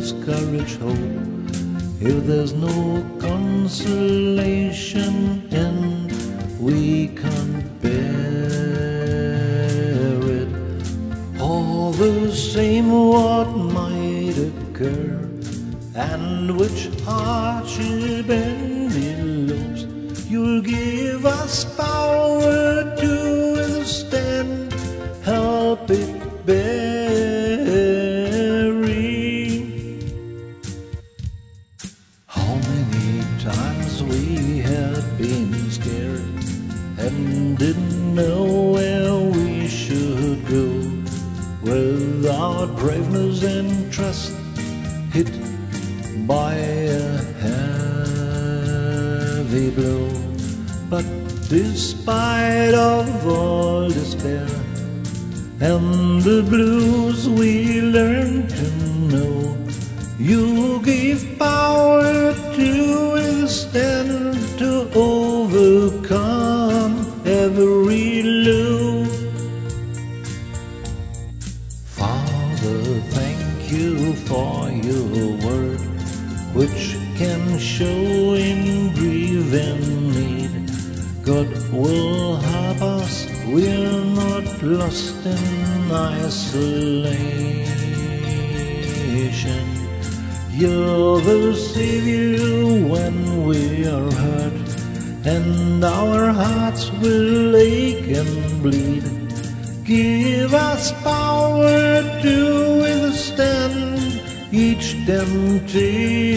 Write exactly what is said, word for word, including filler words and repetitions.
discourage hope. If there's no consolation in, we can't bear it. All the same, what might occur, and which hardship envelopes, you'll give us power to withstand, help it bearing. How many times we had been scared and didn't know where we should go, without braveness and trust, hit by a heavy blow. But despite of all despair and the blues, we learn to know you give power to withstand, to overcome every low. Father, thank you for your word, which can show in grief and need. God will help us, we're not lost in isolation. You're the Savior when we are hurt, and our hearts will ache and bleed. Give us power to withstand each temptation.